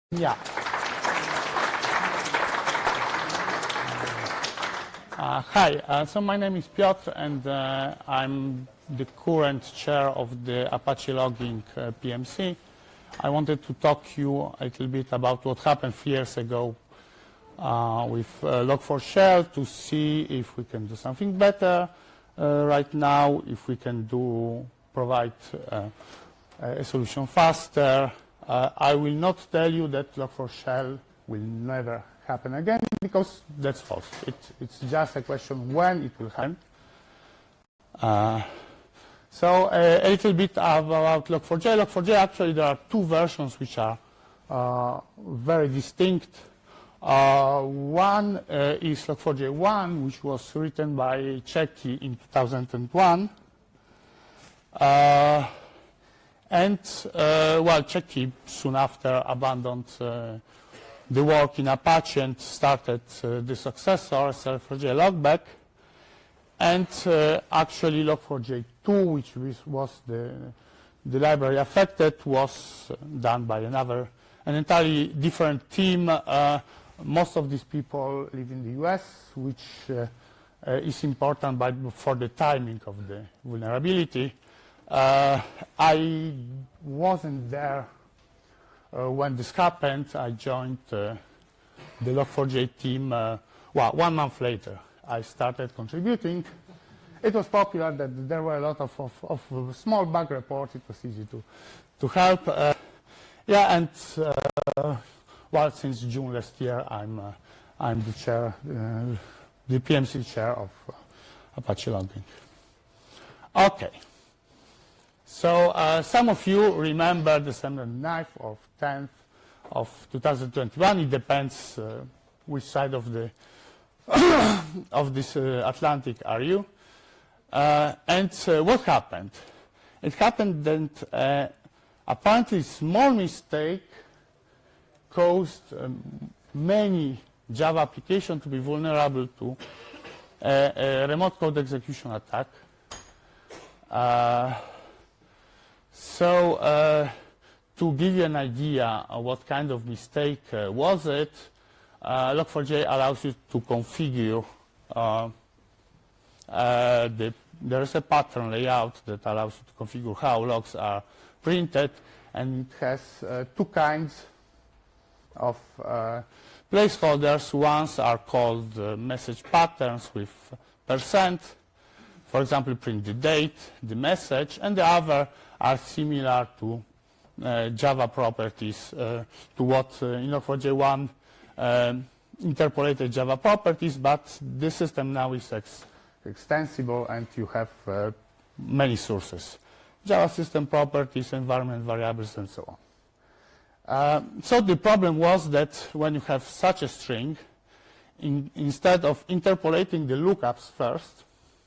Yeah. Hi, so my name is Piotr, and I'm the current chair of the Apache Logging PMC. I wanted to talk to you a little bit about what happened 3 years ago with Log4Shell to see if we can do something better right now, if we can provide a solution faster. I will not tell you that Log4Shell will never happen again, because that's false. It's just a question when it will happen. So a little bit about Log4j. Log4j, actually, there are two versions which are very distinct. One is Log4j 1, which was written by Czeki in 2001. Well, Czeki soon after abandoned the work in Apache and started the successor, Log4j Logback. And actually Log4j 2, which was the library affected, was done by an entirely different team. Most of these people live in the US, which is important for the timing of the vulnerability. I wasn't there when this happened. I joined the Log4j team 1 month later. I started contributing. It was popular that there were a lot of small bug reports. It was easy to help. Yeah, and well, since June last year, I'm the chair, the PMC chair of Apache Logging. Okay. So some of you remember December 9th or 10th of 2021. It depends which side of the of this Atlantic are you. And what happened? It happened that apparently small mistake caused many Java applications to be vulnerable to a remote code execution attack. So to give you an idea of what kind of mistake was it, Log4j allows you to configure there is a pattern layout that allows you to configure how logs are printed, and it has two kinds of placeholders. Ones are called message patterns with %, for example, print the date, the message, and the other are similar to Java properties, to what in Log4j 1 interpolated Java properties, but the system now is extensible and you have many sources. Java system properties, environment variables, and so on. So the problem was that when you have such a string, instead of interpolating the lookups first,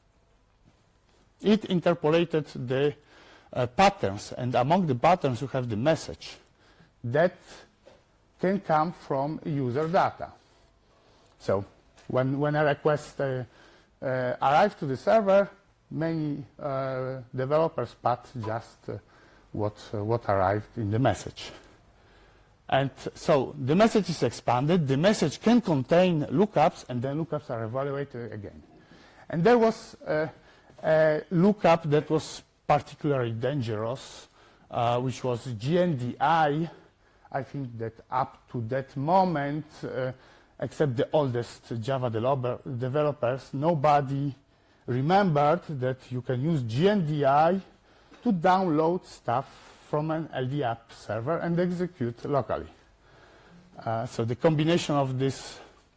it interpolated the patterns, and among the patterns you have the message that can come from user data. So when a request arrives to the server, many developers pat just what arrived in the message. And so the message is expanded, the message can contain lookups, and then lookups are evaluated again. And there was a lookup that was particularly dangerous, which was GNDI. I think that up to that moment, except the oldest Java developers, nobody remembered that you can use GNDI to download stuff from an LD app server and execute locally. So the combination of these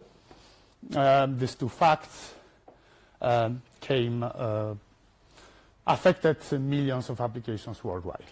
two facts affected millions of applications worldwide.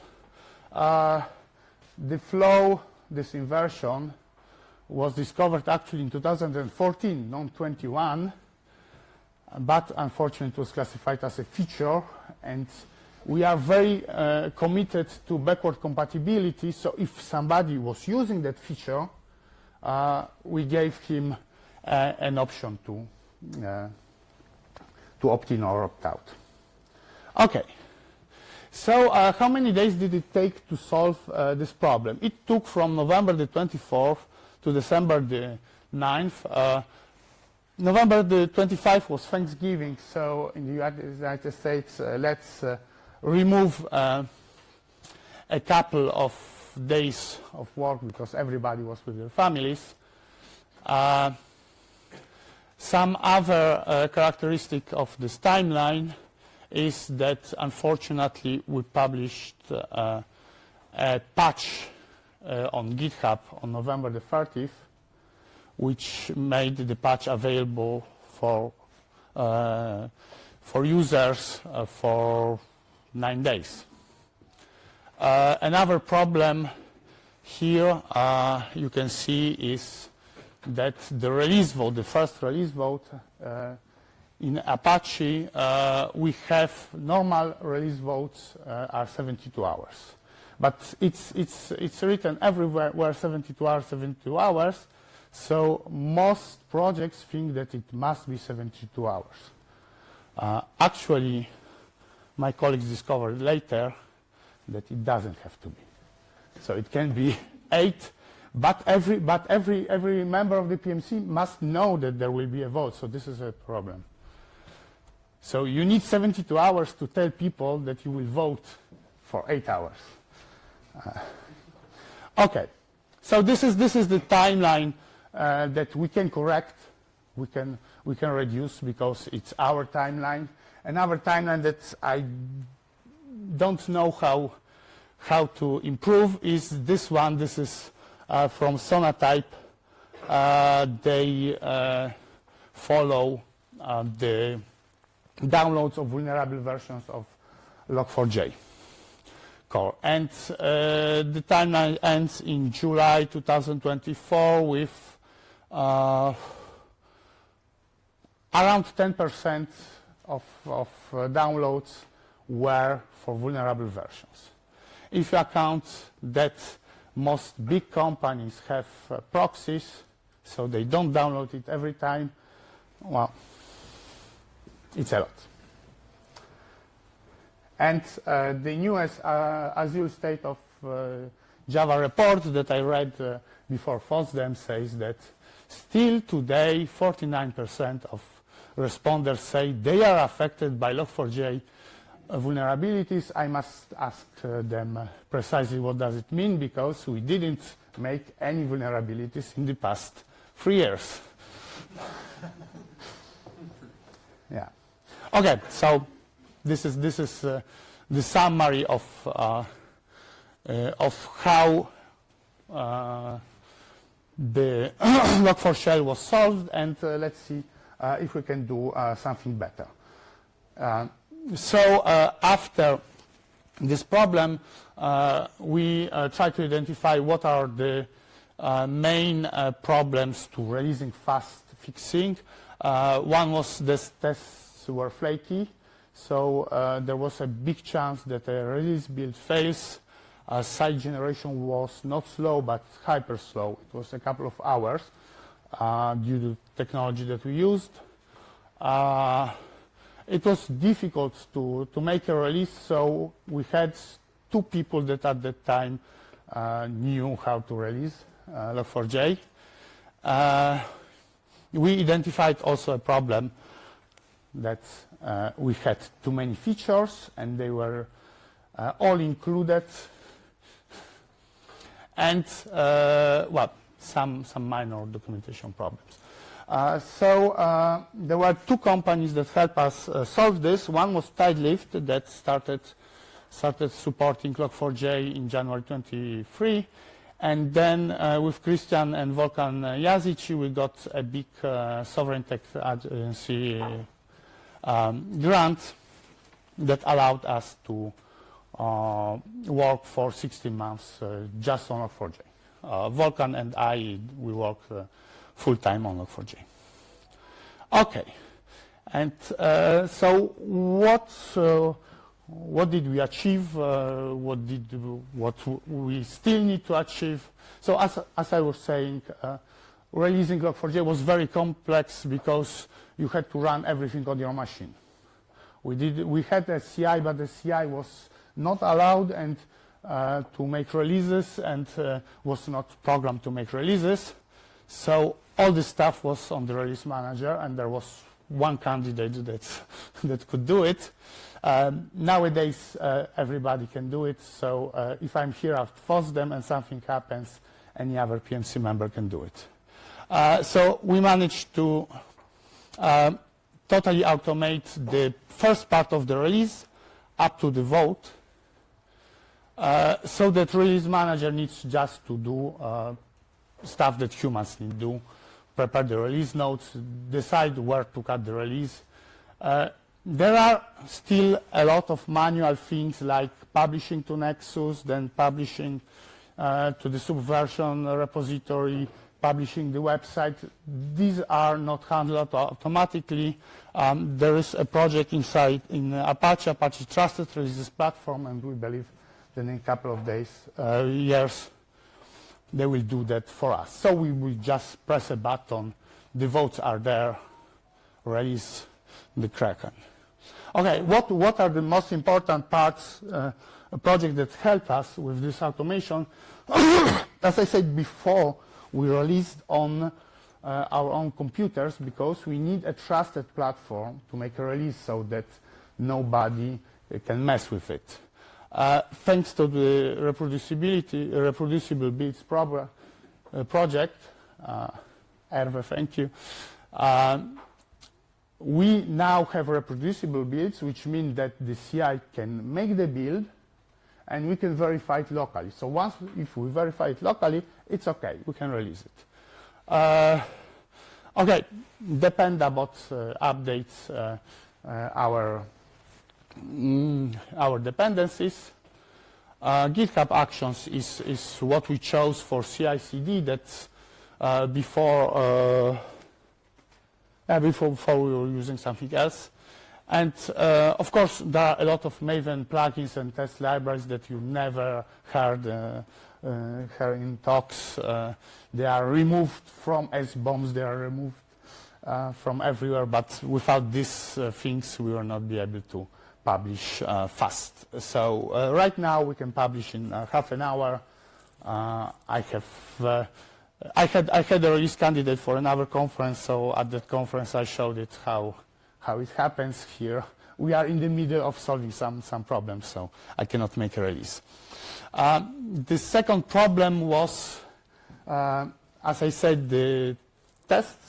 The flow, this inversion, was discovered actually in 2014, not 21, but unfortunately it was classified as a feature, and we are very committed to backward compatibility, so if somebody was using that feature, we gave him an option to opt in or opt out. Okay, So how many days did it take to solve this problem? It took from November the 24th to December the 9th. November the 25th was Thanksgiving, so in the United States, let's remove a couple of days of work because everybody was with their families. Some other characteristic of this timeline is that unfortunately we published a patch on GitHub on November the 30th, which made the patch available for users for 9 days. Another problem here you can see is that the release vote, the first release vote in Apache, we have normal release votes are 72 hours. But it's written everywhere where 72 hours, so most projects think that it must be 72 hours. Actually, my colleagues discovered later that it doesn't have to be. So it can be 8, but every member of the PMC must know that there will be a vote, so this is a problem. So you need 72 hours to tell people that you will vote for 8 hours. Okay, so this is the timeline that we can correct, we can reduce because it's our timeline. Another timeline that I don't know how to improve is this one. This is from Sonatype. They follow the downloads of vulnerable versions of Log4j core. And the timeline ends in July 2024 with around 10% of downloads were for vulnerable versions. If you account that most big companies have proxies, so they don't download it every time, well, it's a lot. And the newest Azure State of Java report that I read before FOSDEM says that still today 49% of responders say they are affected by Log4j vulnerabilities. I must ask them precisely what does it mean, because we didn't make any vulnerabilities in the past 3 years. Yeah. Okay, so this is the summary of how the Log4Shell was solved, and let's see if we can do something better. So after this problem, we try to identify what are the main problems to releasing fast fixing. One was that tests were flaky, so there was a big chance that a release build fails. Site generation was not slow, but hyper slow. It was a couple of hours due to technology that we used. It was difficult to make a release, so we had 2 people that at that time knew how to release Log4j. We identified also a problem that we had too many features and they were all included, and well, some minor documentation problems. So there were 2 companies that helped us solve this. One was Tidelift that started supporting Log4j in January 23, and then with Christian and Volkan Yazici we got a big Sovereign Tech Agency grant that allowed us to work for 16 months just on Log4j. Volkan and I, we worked full-time on Log4j. Okay, and so what did we achieve? What we still need to achieve? So as I was saying, releasing Log4j was very complex because you had to run everything on your machine. We had a CI, but the CI was not allowed and to make releases, and was not programmed to make releases. So all this stuff was on the release manager, and there was one candidate that could do it. Nowadays, everybody can do it. So if I'm here at FOSDEM and something happens, any other PMC member can do it. So we managed to totally automate the first part of the release up to the vote, so that release manager needs just to do stuff that humans need to do: prepare the release notes, decide where to cut the release. There are still a lot of manual things like publishing to Nexus, then publishing to the Subversion repository, publishing the website. These are not handled automatically. There is a project inside in Apache Trusted Releases Platform, and we believe that in a couple of days, years, they will do that for us. So we will just press a button, the votes are there, release the Kraken. Okay, what are the most important parts, projects that help us with this automation? As I said before, we released on our own computers because we need a trusted platform to make a release so that nobody can mess with it. Thanks to the reproducible builds project, Hervé, thank you. We now have reproducible builds, which means that the CI can make the build and we can verify it locally. So once, if we verify it locally, it's okay, we can release it. Okay, Dependabot updates our dependencies. GitHub Actions is what we chose for CI/CD. That's before we were using something else. And of course, there are a lot of Maven plugins and test libraries that you never heard in talks. They are removed from SBOMs, they are removed from everywhere, but without these things, we will not be able to publish fast. So right now, we can publish in half an hour. I had a release candidate for another conference, so at that conference I showed it how it happens here. We are in the middle of solving some problems, so I cannot make a release. The second problem was, as I said, the tests.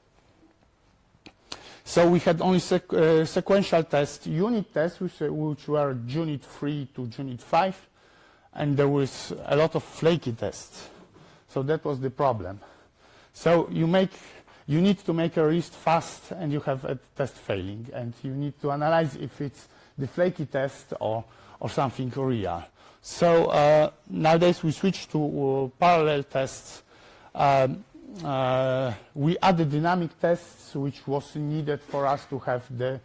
So we had only sequential tests, unit tests, which were Unit 3 to Unit 5, and there was a lot of flaky tests. So that was the problem. So you need to make a release fast, and you have a test failing, and you need to analyze if it's the flaky test or something real. So nowadays we switched to parallel tests. We added dynamic tests, which was needed for us to have the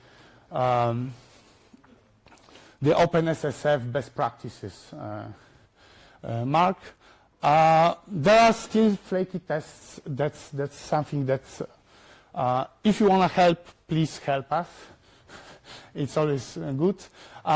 OpenSSF best practices mark. There are still flaky tests. That's something that's, if you want to help, please help us. It's always good.